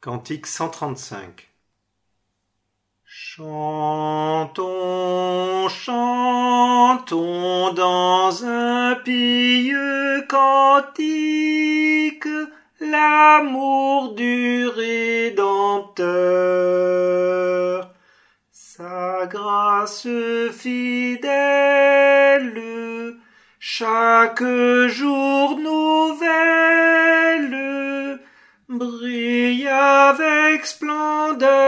Cantique 135. Chantons, chantons dans un pieux cantique l'amour du Rédempteur. Sa grâce fidèle, chaque jour nouvelle, brille avec splendeur